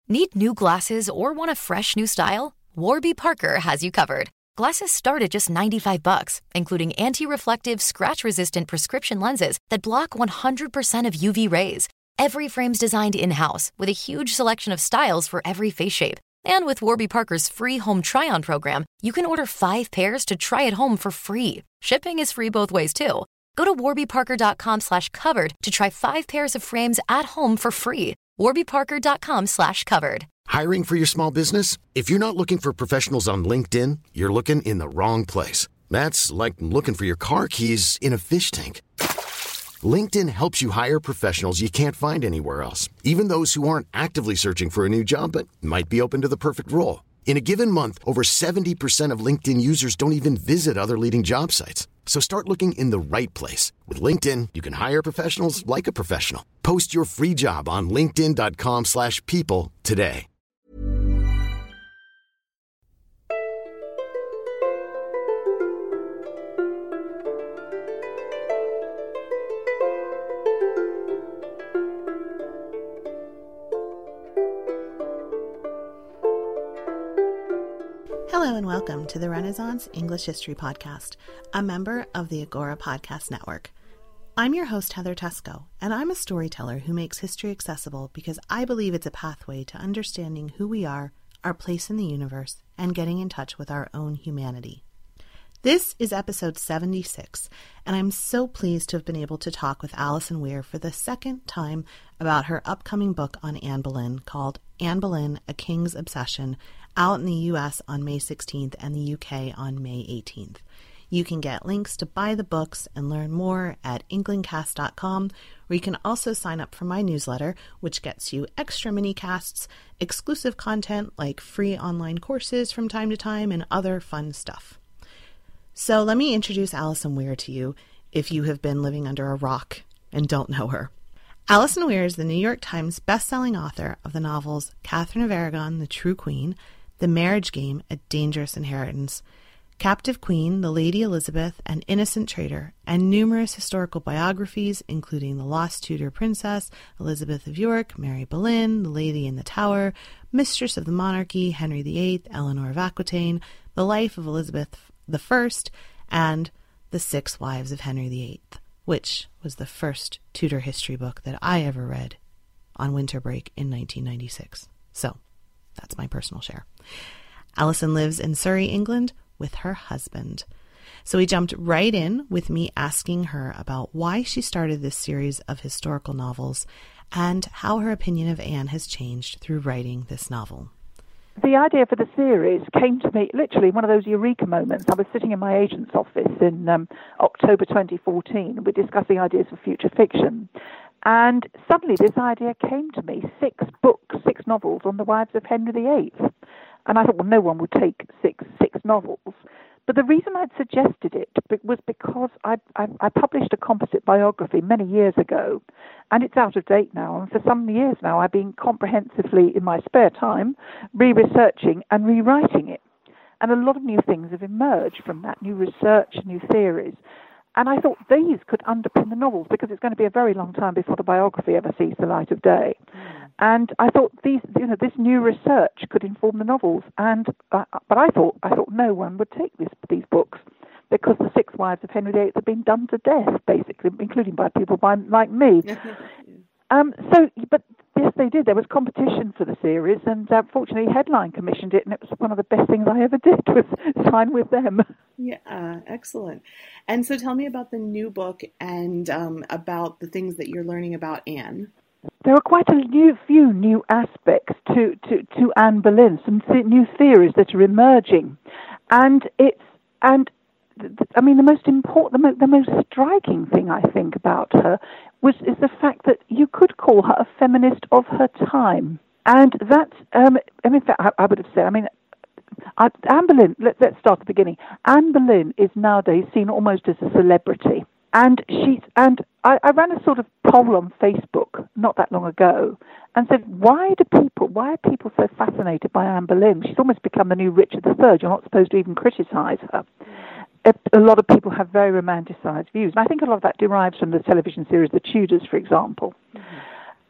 Need new glasses or want a fresh new style? Warby Parker has you covered. Glasses start at just $95, including anti-reflective, scratch-resistant prescription lenses that block 100% of UV rays. Every frame's designed in-house with a huge selection of styles for every face shape. And with Warby Parker's free home try-on program, you can order 5 pairs to try at home for free. Shipping is free both ways, too. Go to warbyparker.com/covered to try 5 pairs of frames at home for free. warbyparker.com/covered. Hiring for your small business? If you're not looking for professionals on LinkedIn, you're looking in the wrong place. That's like looking for your car keys in a fish tank. LinkedIn helps you hire professionals you can't find anywhere else, even those who aren't actively searching for a new job but might be open to the perfect role. In a given month, over 70% of LinkedIn users don't even visit other leading job sites. So start looking in the right place. With LinkedIn, you can hire professionals like a professional. Post your free job on linkedin.com/people today. Hello and welcome to the Renaissance English History Podcast, a member of the Agora Podcast Network. I'm your host, Heather Tesco, and I'm a storyteller who makes history accessible because I believe it's a pathway to understanding who we are, our place in the universe, and getting in touch with our own humanity. This is episode 76, and I'm so pleased to have been able to talk with Alison Weir for the second time about her upcoming book on Anne Boleyn called Anne Boleyn, A King's Obsession, out in the US on May 16th and the UK on May 18th. You can get links to buy the books and learn more at inklingcast.com, where you can also sign up for my newsletter, which gets you extra mini-casts, exclusive content like free online courses from time to time, and other fun stuff. So let me introduce Alison Weir to you if you have been living under a rock and don't know her. Alison Weir is the New York Times bestselling author of the novels Catherine of Aragon, The True Queen, The Marriage Game, A Dangerous Inheritance, Captive Queen, The Lady Elizabeth, and Innocent Traitor, and numerous historical biographies, including The Lost Tudor Princess, Elizabeth of York, Mary Boleyn, The Lady in the Tower, Mistress of the Monarchy, Henry VIII, Eleanor of Aquitaine, The Life of Elizabeth I, and The Six Wives of Henry VIII, which was the first Tudor history book that I ever read on winter break in 1996. So, that's my personal share. Alison lives in Surrey, England, with her husband. So we jumped right in with me asking her about why she started this series of historical novels and how her opinion of Anne has changed through writing this novel. The idea for the series came to me literally one of those eureka moments. I was sitting in my agent's office in October 2014. We're discussing ideas for future fiction. And suddenly this idea came to me, 6 books, 6 novels on the wives of Henry VIII. And I thought, well, no one would take six novels. But the reason I'd suggested it was because I published a composite biography many years ago, and it's out of date now. And for some years now, I've been comprehensively, in my spare time, re-researching and rewriting it. And a lot of new things have emerged from that, new research, new theories. And I thought these could underpin the novels because it's going to be a very long time before the biography ever sees the light of day. And I thought this new research could inform the novels. And but I thought no one would take these books because the 6 Wives of Henry VIII have been done to death, basically, including by people like me. But yes, they did. There was competition for the series, and fortunately, Headline commissioned it, and it was one of the best things I ever did was sign with them. Yeah, excellent. And so tell me about the new book and about the things that you're learning about Anne. There are quite a few new aspects to Anne Boleyn, some new theories that are emerging, the most important, the most striking thing I think about her is the fact that you could call her a feminist of her time, and that in fact I would have said, Anne Boleyn. Let's start at the beginning. Anne Boleyn is nowadays seen almost as a celebrity, and I ran a sort of poll on Facebook not that long ago and said, why are people so fascinated by Anne Boleyn? She's almost become the new Richard III. You're not supposed to even criticize her. A lot of people have very romanticized views. And I think a lot of that derives from the television series The Tudors, for example. Mm-hmm.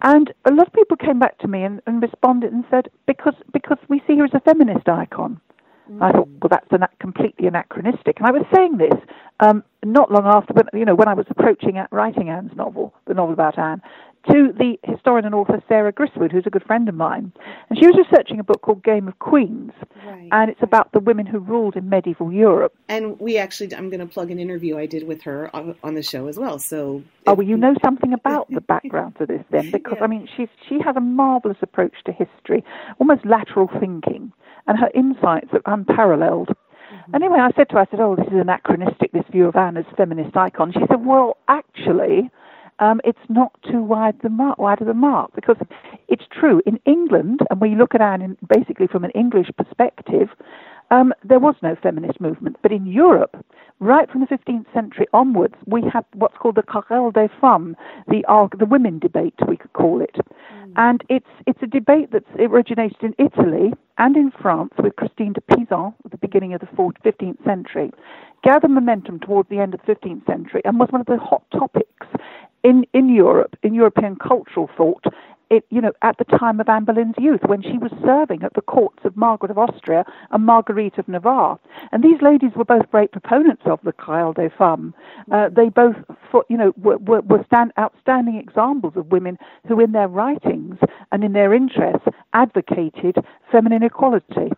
And a lot of people came back to me and responded and said, because we see her as a feminist icon. I thought, well, that's completely anachronistic. And I was saying this not long after, when I was approaching writing Anne's novel, the novel about Anne, to the historian and author Sarah Griswold, who's a good friend of mine. And she was researching a book called Game of Queens, and it's about the women who ruled in medieval Europe. And I'm going to plug an interview I did with her on the show as well. So, you know something about the background to this then, because, she has a marvellous approach to history, almost lateral thinking, and her insights are unparalleled. Anyway, I said to her, oh, this is anachronistic, this view of Anne as feminist icon. She said, well, actually, it's not too wide of the mark, because it's true. In England, and we look at Anne basically from an English perspective, there was no feminist movement. But in Europe, right from the 15th century onwards, we had what's called the Querelle des Femmes, the women debate, we could call it. And it's a debate that's originated in Italy and in France with Christine de Pizan at the beginning of the 15th century, gathered momentum towards the end of the 15th century, and was one of the hot topics in Europe, in European cultural thought, at the time of Anne Boleyn's youth, when she was serving at the courts of Margaret of Austria and Marguerite of Navarre. And these ladies were both great proponents of the Querelle des Femmes. They both, were outstanding examples of women who, in their writings and in their interests, advocated feminine equality.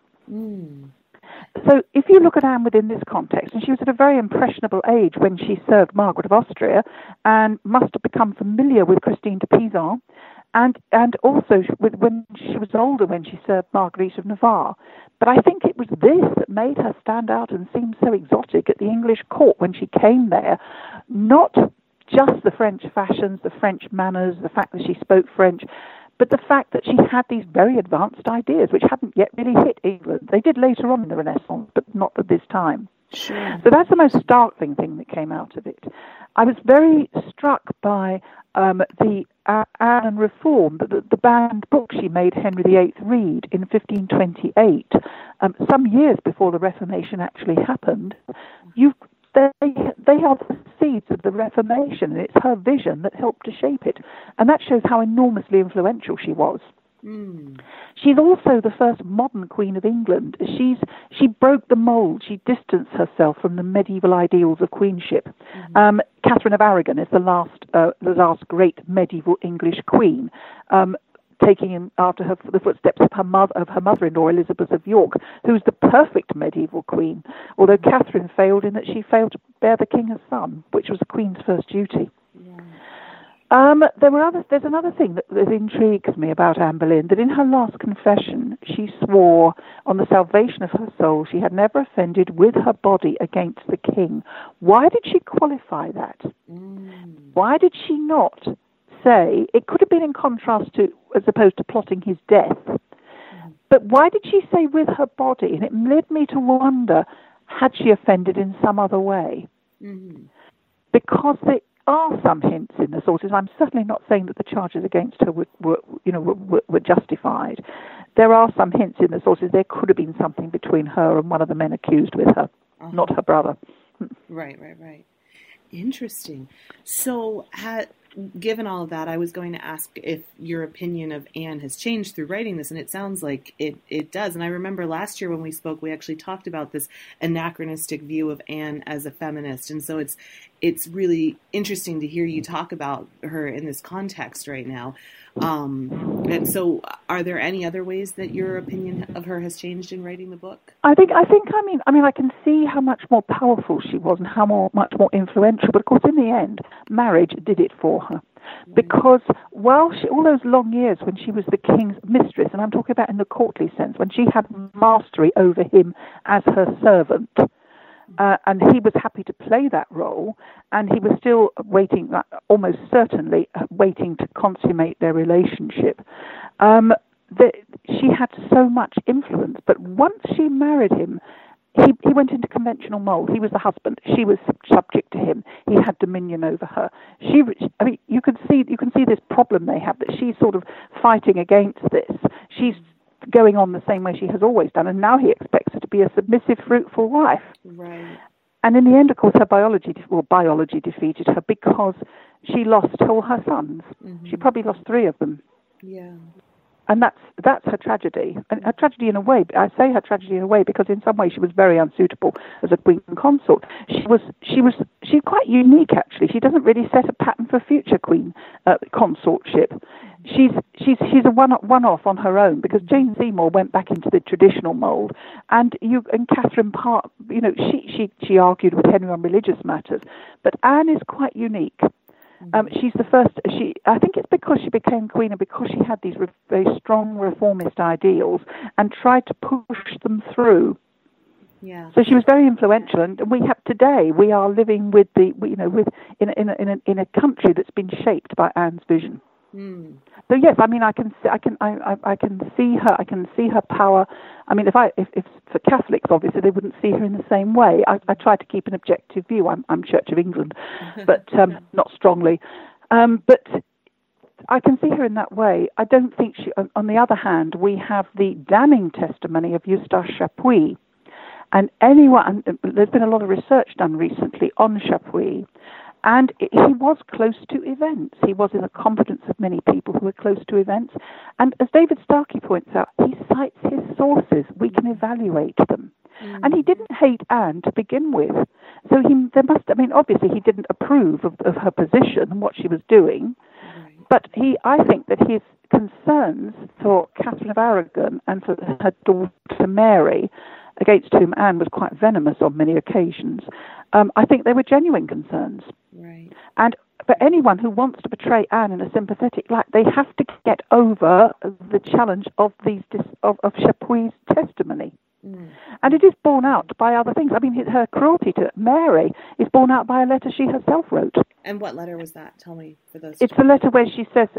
So if you look at Anne within this context, and she was at a very impressionable age when she served Margaret of Austria, and must have become familiar with Christine de Pizan, and also when she was older when she served Marguerite of Navarre. But I think it was this that made her stand out and seem so exotic at the English court when she came there. Not just the French fashions, the French manners, the fact that she spoke French, but the fact that she had these very advanced ideas which hadn't yet really hit England. They did later on in the Renaissance, but not at this time. Sure. So that's the most startling thing that came out of it. I was very struck by the Anne and Reform, the banned book she made Henry VIII read in 1528, some years before the Reformation actually happened. They are the seeds of the Reformation, and it's her vision that helped to shape it. And that shows how enormously influential she was. She's also the first modern Queen of England. She broke the mould. She distanced herself from the medieval ideals of queenship. Catherine of Aragon is the last great medieval English queen, taking in after the footsteps of her mother-in-law Elizabeth of York, who's the perfect medieval queen. Although Catherine failed in that she failed to bear the king a son, which was the queen's first duty. There's another thing that intrigues me about Anne Boleyn, that in her last confession, she swore on the salvation of her soul she had never offended with her body against the king. Why did she qualify that? Why did she not say, it could have been in contrast to, as opposed to plotting his death, but why did she say with her body? And it led me to wonder, had she offended in some other way? Because there are some hints in the sources. I'm certainly not saying that the charges against her were justified. There are some hints in the sources. There could have been something between her and one of the men accused with her, not her brother. Right. Interesting. So, given all of that, I was going to ask if your opinion of Anne has changed through writing this, and it sounds like it does. And I remember last year when we spoke, we actually talked about this anachronistic view of Anne as a feminist, and so it's really interesting to hear you talk about her in this context right now. And so, are there any other ways that your opinion of her has changed in writing the book? I can see how much more powerful she was and how much more influential. But of course, in the end, marriage did it for her. Because while all those long years when she was the king's mistress, and I'm talking about in the courtly sense, when she had mastery over him as her servant, and he was happy to play that role, and he was still waiting, almost certainly waiting to consummate their relationship. She had so much influence, but once she married him, he went into conventional mold. He was the husband. She was subject to him. He had dominion over her. You can see this problem they have, that she's sort of fighting against this. She's going on the same way she has always done, and now he expects her to be a submissive, fruitful wife. Right. And in the end, of course, her biology defeated her, because she lost all her sons. Mm-hmm. She probably lost 3 of them. Yeah. And that's her tragedy. And her tragedy in a way, I say her tragedy in a way because in some ways she was very unsuitable as a queen consort. She's quite unique actually. She doesn't really set a pattern for future queen consortship. She's a one-off on her own because Jane Seymour went back into the traditional mould, and Catherine Parr, she argued with Henry on religious matters, but Anne is quite unique. She's the first. I think it's because she became queen and because she had these very strong reformist ideals and tried to push them through. Yeah. So she was very influential, and we are living with in a country that's been shaped by Anne's vision. Mm. So yes, I mean I can see her power. I mean, if for Catholics, obviously they wouldn't see her in the same way. I try to keep an objective view. I'm Church of England, but not strongly. But I can see her in that way. I don't think she. On the other hand, we have the damning testimony of Eustache Chapuis, and there's been a lot of research done recently on Chapuis. And he was close to events. He was in the confidence of many people who were close to events. And as David Starkey points out, he cites his sources. We can evaluate them. Mm. And he didn't hate Anne to begin with. So obviously he didn't approve of her position and what she was doing. Right. But I think that his concerns for Catherine of Aragon and for her daughter Mary, against whom Anne was quite venomous on many occasions, I think they were genuine concerns. Right. And for anyone who wants to portray Anne in a sympathetic light, they have to get over the challenge of Chapuis' testimony. Mm. And it is borne out by other things. I mean, her cruelty to Mary is borne out by a letter she herself wrote. And what letter was that? Tell me for those. It's the letter where she says,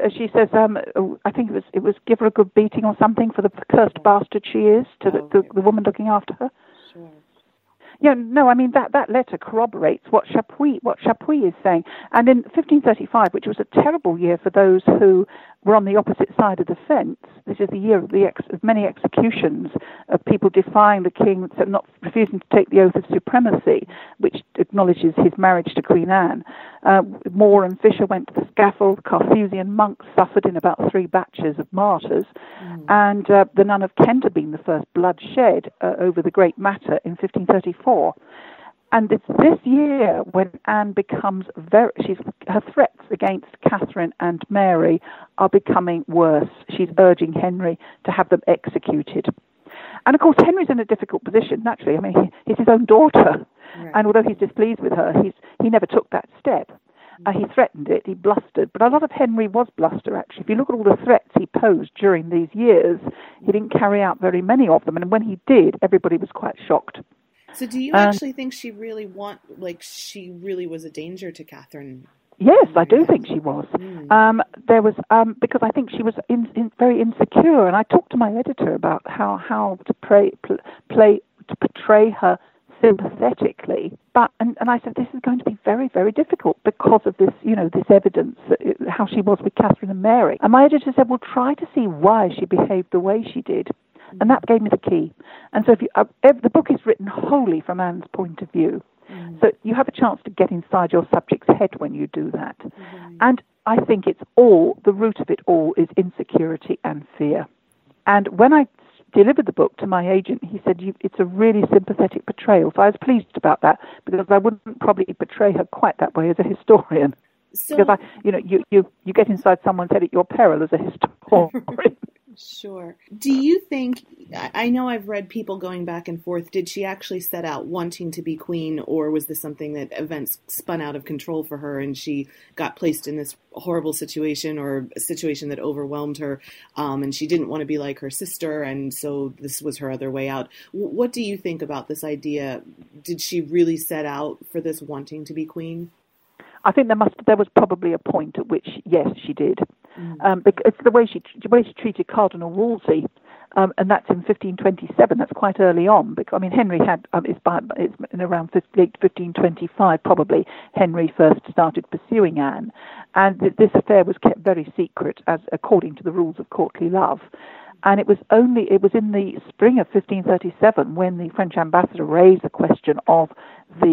I think it was give her a good beating or something for the cursed bastard she is to the woman looking after her. Sure. Yeah, no, I mean, that letter corroborates what Chapuis is saying. And in 1535, which was a terrible year for those who were on the opposite side of the fence, this is the year of many executions of people defying the king, so not refusing to take the oath of supremacy, which acknowledges his marriage to Queen Anne. Moore and Fisher went to the scaffold. Carthusian monks suffered in about 3 batches of martyrs. And the Nun of Kent had been the first blood shed over the great matter in 1534. And it's this year when Anne becomes her threats against Catherine and Mary are becoming worse. She's urging Henry to have them executed. And of course, Henry's in a difficult position, naturally. I mean, he's his own daughter. Right. And although he's displeased with her, he never took that step. He threatened it, he blustered. But a lot of Henry was bluster, actually. If you look at all the threats he posed during these years, he didn't carry out very many of them. And when he did, everybody was quite shocked. So do you actually think she really was a danger to Catherine? Yes, I do think she was. There was because I think she was very insecure, and I talked to my editor about how to portray her sympathetically. But and I said this is going to be very, very difficult because of this, this evidence how she was with Catherine and Mary. And my editor said, "Well, try to see why she behaved the way she did." And that gave me the key. And so the book is written wholly from Anne's point of view. So you have a chance to get inside your subject's head when you do that. And I think the root of it all is insecurity and fear. And when I delivered the book to my agent, he said, it's a really sympathetic portrayal. So I was pleased about that because I wouldn't probably portray her quite that way as a historian. So, because you get inside someone's head at your peril as a historian. Sure. Do you think, I know I've read people going back and forth, did she actually set out wanting to be queen, or was this something that events spun out of control for her and she got placed in this horrible situation or a situation that overwhelmed her and she didn't want to be like her sister and so this was her other way out? What do you think about this idea? Did she really set out for this wanting to be queen? I think there was probably a point at which, yes, she did. Because it's the way she treated Cardinal Wolsey, and that's in 1527. That's quite early on. Because Henry had it's in around late 1525 probably. Henry first started pursuing Anne, and this affair was kept very secret, as according to the rules of courtly love. And it was in the spring of 1537 when the French ambassador raised the question of the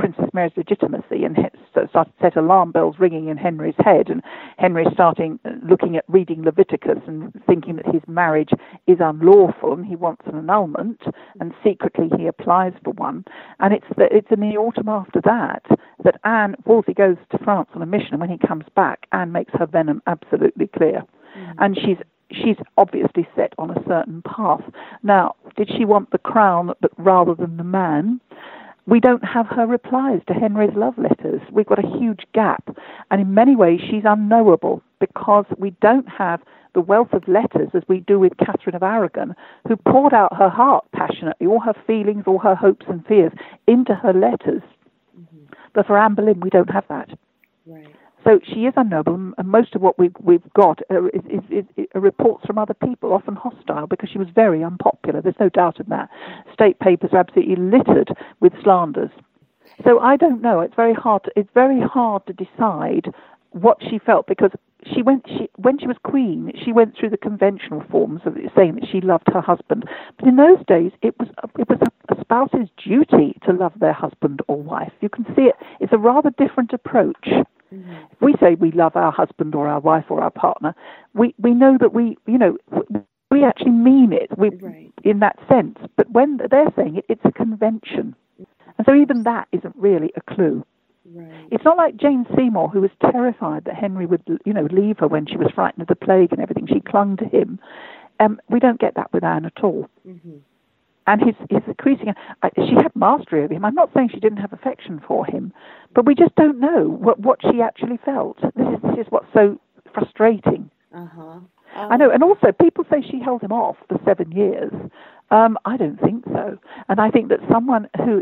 Princess Mary's legitimacy, and started set alarm bells ringing in Henry's head, and Henry starting looking at reading Leviticus and thinking that his marriage is unlawful and he wants an annulment, and secretly he applies for one. And it's in the autumn after that Anne, Wolsey goes to France on a mission, and when he comes back, Anne makes her venom absolutely clear. And she's obviously set on a certain path. Now, did she want the crown but rather than the man? We don't have her replies to Henry's love letters. We've got a huge gap. And in many ways, she's unknowable because we don't have the wealth of letters as we do with Catherine of Aragon, who poured out her heart passionately, all her feelings, all her hopes and fears into her letters. But for Anne Boleyn, we don't have that. Right. So she is unknowable, and most of what we've got is reports from other people, often hostile, because she was very unpopular. There's no doubt of that. State papers are absolutely littered with slanders. So I don't know. It's very hard to decide what she felt, because when she was queen, she went through the conventional forms of saying that she loved her husband. But in those days, it was a spouse's duty to love their husband or wife. You can see it. It's a rather different approach. If we say we love our husband or our wife or our partner, we know that we actually mean it in that sense. But when they're saying it, it's a convention. And so even that isn't really a clue. Right. It's not like Jane Seymour, who was terrified that Henry would, leave her when she was frightened of the plague and everything. She clung to him. We don't get that with Anne at all. Mm-hmm. And his increasing, she had mastery over him. I'm not saying she didn't have affection for him, but we just don't know what she actually felt. This is what's so frustrating. I know, and also people say she held him off for 7 years. I don't think so, and I think that someone who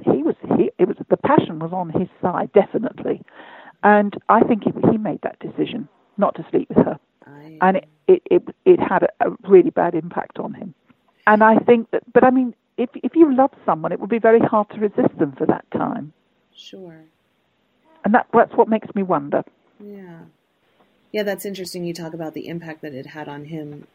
the passion was on his side, definitely, and I think he made that decision not to sleep with her, and it had a really bad impact on him. And I think that, but I mean, if you love someone, it would be very hard to resist them for that time. Sure. And that's what makes me wonder. Yeah. Yeah, that's interesting. You talk about the impact that it had on him.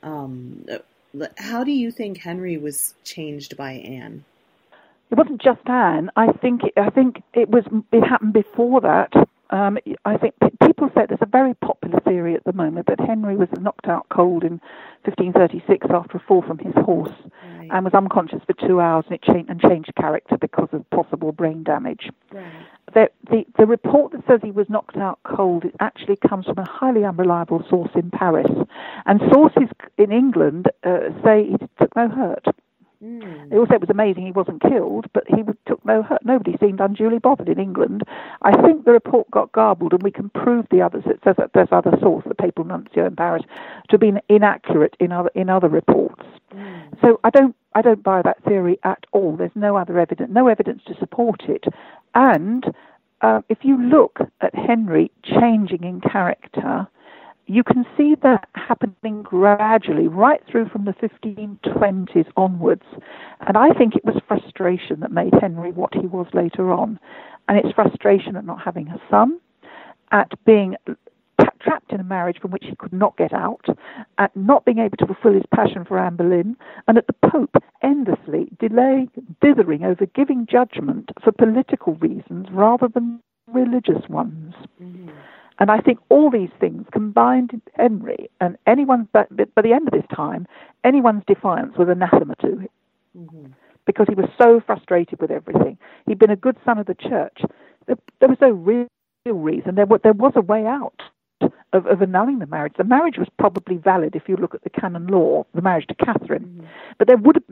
How do you think Henry was changed by Anne? It wasn't just Anne. I think it happened before that. I think people say there's a very popular theory at the moment that Henry was knocked out cold in 1536 after a fall from his horse, and was unconscious for 2 hours, and changed character because of possible brain damage. Right. The report that says he was knocked out cold actually comes from a highly unreliable source in Paris, and sources in England say he took no hurt. They all said it was amazing he wasn't killed, but he took no hurt. Nobody seemed unduly bothered in England. I think the report got garbled, and we can prove the others. It says that there's other source, the papal nuncio in Paris, to have been inaccurate in other reports. So I don't buy that theory at all. There's no evidence to support it. And if you look at Henry changing in character, you can see that happening gradually, right through from the 1520s onwards. And I think it was frustration that made Henry what he was later on. And it's frustration at not having a son, at being trapped in a marriage from which he could not get out, at not being able to fulfill his passion for Anne Boleyn, and at the Pope endlessly dithering over giving judgment for political reasons rather than religious ones. Mm-hmm. And I think all these things combined in Henry, and by the end of this time, anyone's defiance was anathema to him, because he was so frustrated with everything. He'd been a good son of the church. There was no real reason. There was a way out of annulling the marriage. The marriage was probably valid if you look at the canon law, the marriage to Catherine. But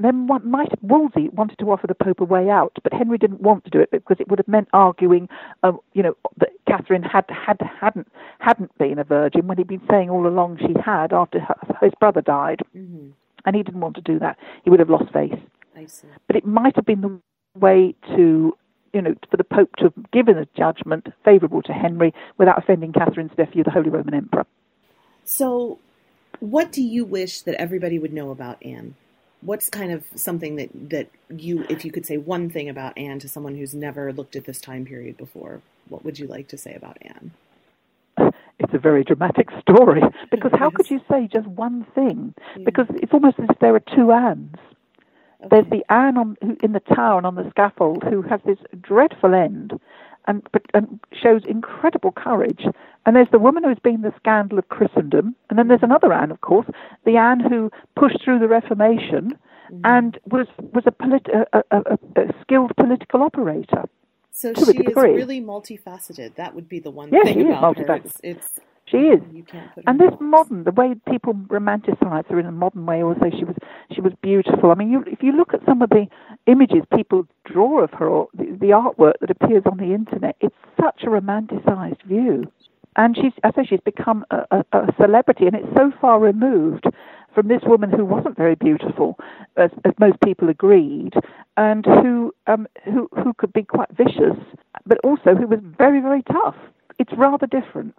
Wolsey wanted to offer the Pope a way out, but Henry didn't want to do it because it would have meant arguing, that Catherine hadn't been a virgin when he'd been saying all along she had after his brother died, and he didn't want to do that. He would have lost face. I see. But it might have been the way to, for the Pope to have given a judgment favourable to Henry without offending Catherine's nephew, the Holy Roman Emperor. So, what do you wish that everybody would know about Anne? What's kind of something that you, if you could say one thing about Anne to someone who's never looked at this time period before, what would you like to say about Anne? It's a very dramatic story, because how could you say just one thing? Yeah. Because it's almost as if there are two Annes. There's the Anne in the tower and on the scaffold who has this dreadful end and shows incredible courage. And there's the woman who's been the scandal of Christendom. And then there's another Anne, of course, the Anne who pushed through the Reformation and was a skilled political operator. So she is really multifaceted. That would be the one thing about her. She is. And this modern, the way people romanticize her in a modern way, also she was beautiful. I mean, if you look at some of the images people draw of her, or the artwork that appears on the internet, it's such a romanticized view. And she's become a celebrity, and it's so far removed from this woman who wasn't very beautiful, as most people agreed, and who could be quite vicious, but also who was very, very tough. It's rather different.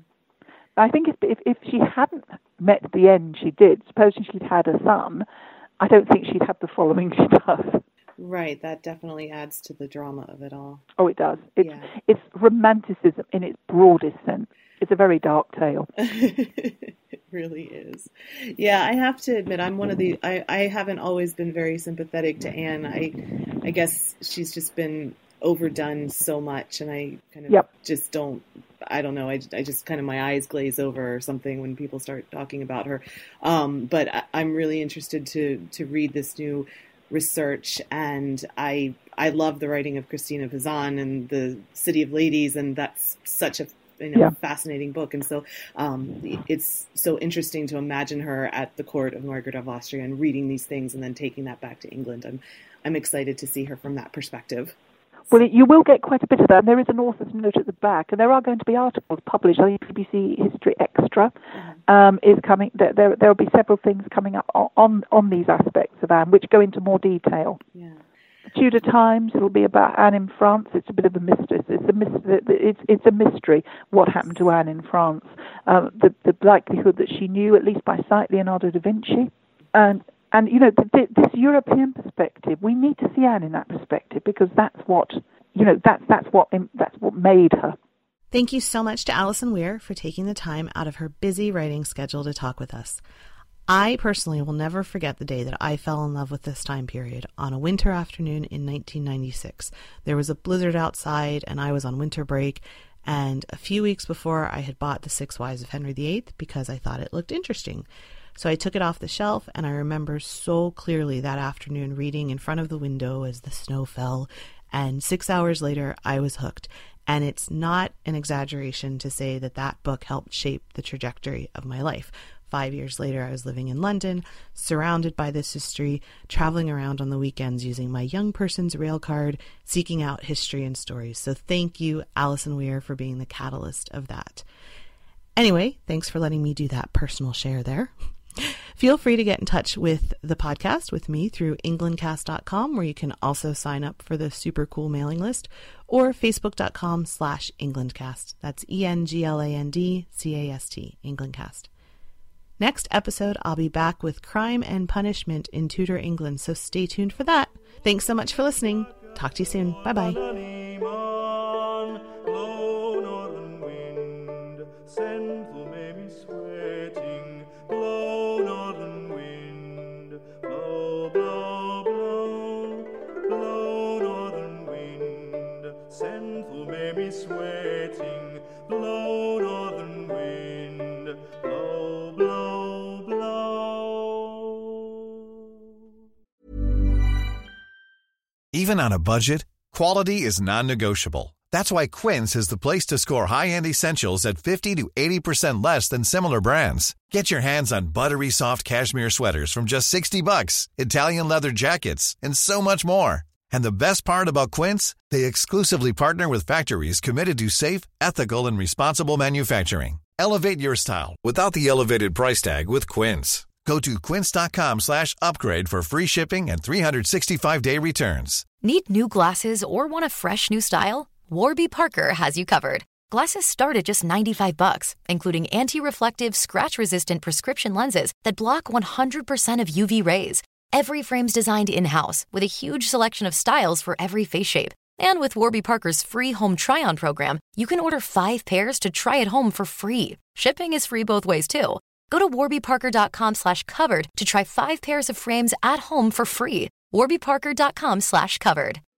I think if she hadn't met the end she did, supposing she'd had a son, I don't think she'd have the following she does. Right, that definitely adds to the drama of it all. Oh, it does. It's romanticism in its broadest sense. It's a very dark tale. It really is. Yeah, I have to admit, I'm one of the... I haven't always been very sympathetic to Anne. I guess she's just been overdone so much, and I kind of just don't... I don't know. I just kind of, my eyes glaze over or something when people start talking about her. But I'm really interested to read this new research, and I love the writing of Christina Pizan and the City of Ladies, and that's such a fascinating book. And so it's so interesting to imagine her at the court of Margaret of Austria and reading these things and then taking that back to England. I'm excited to see her from that perspective. Well, you will get quite a bit of that, and there is an author's note at the back, and there are going to be articles published. I think BBC History Extra is coming. There will be several things coming up on these aspects of Anne, which go into more detail. Yeah. Tudor Times, it'll be about Anne in France. It's a bit of a mystery. It's a mystery what happened to Anne in France. The likelihood that she knew, at least by sight, Leonardo da Vinci, And, you know, this European perspective, we need to see Anne in that perspective, because that's what made her. Thank you so much to Alison Weir for taking the time out of her busy writing schedule to talk with us. I personally will never forget the day that I fell in love with this time period. On a winter afternoon in 1996, there was a blizzard outside and I was on winter break, and a few weeks before I had bought The Six Wives of Henry VIII because I thought it looked interesting. So I took it off the shelf, and I remember so clearly that afternoon reading in front of the window as the snow fell, and 6 hours later I was hooked. And it's not an exaggeration to say that that book helped shape the trajectory of my life. 5 years later, I was living in London, surrounded by this history, traveling around on the weekends using my young person's rail card, seeking out history and stories. So thank you, Alison Weir, for being the catalyst of that. Anyway, thanks for letting me do that personal share there. Feel free to get in touch with the podcast with me through englandcast.com, where you can also sign up for the super cool mailing list, or facebook.com/englandcast. That's ENGLANDCAST, Englandcast. Next episode, I'll be back with Crime and Punishment in Tudor England, so stay tuned for that. Thanks so much for listening. Talk to you soon. Bye-bye. Sweating, blow northern wind, blow, blow, blow. Even on a budget, quality is non-negotiable. That's why Quince is the place to score high-end essentials at 50 to 80% less than similar brands. Get your hands on buttery soft cashmere sweaters from just $60, Italian leather jackets, and so much more. And the best part about Quince, they exclusively partner with factories committed to safe, ethical, and responsible manufacturing. Elevate your style without the elevated price tag with Quince. Go to quince.com/upgrade for free shipping and 365-day returns. Need new glasses or want a fresh new style? Warby Parker has you covered. Glasses start at just $95, including anti-reflective, scratch-resistant prescription lenses that block 100% of UV rays. Every frame's designed in-house with a huge selection of styles for every face shape. And with Warby Parker's free home try-on program, you can order 5 pairs to try at home for free. Shipping is free both ways, too. Go to warbyparker.com/covered to try 5 pairs of frames at home for free. warbyparker.com/covered.